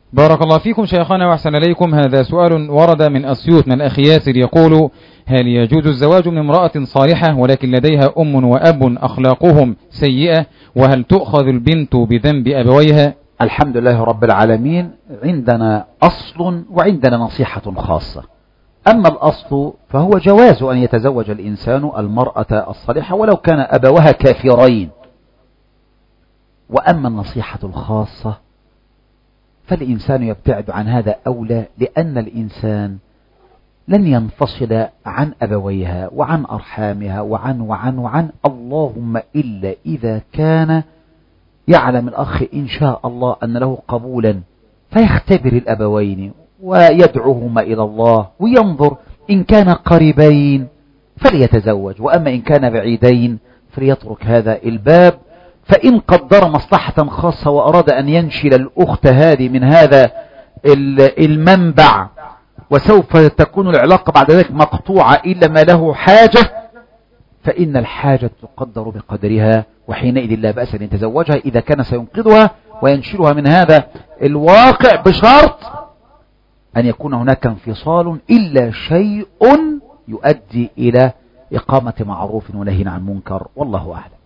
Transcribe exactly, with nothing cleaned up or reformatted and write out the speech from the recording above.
بارك الله فيكم شيخنا وأحسن إليكم. هذا سؤال ورد من أسيوط من الأخ ياسر يقول: هل يجوز الزواج من امرأة صالحة ولكن لديها أم وأب أخلاقهم سيئة، وهل تؤخذ البنت بذنب أبويها؟ الحمد لله رب العالمين، عندنا أصل وعندنا نصيحة خاصة. أما الأصل فهو جواز أن يتزوج الإنسان المرأة الصالحة ولو كان أبوها كافرين. وأما النصيحة الخاصة فالإنسان يبتعد عن هذا أولى، لأن الإنسان لن ينفصل عن أبويها وعن أرحامها وعن وعن وعن اللهم إلا إذا كان يعلم الأخ إن شاء الله أن له قبولا، فيختبر الأبوين ويدعوهما إلى الله وينظر، إن كان قريبين فليتزوج، وأما إن كان بعيدين فليترك هذا الباب. فإن قدر مصلحة خاصة وأراد أن ينشل الأخت هذه من هذا المنبع وسوف تكون العلاقة بعد ذلك مقطوعة إلا ما له حاجة، فإن الحاجة تقدر بقدرها، وحينئذ لا بأس أن يتزوجها إذا كان سينقذها وينشلها من هذا الواقع، بشرط أن يكون هناك انفصال إلا شيء يؤدي إلى إقامة معروف ونهي عن منكر، والله أعلم.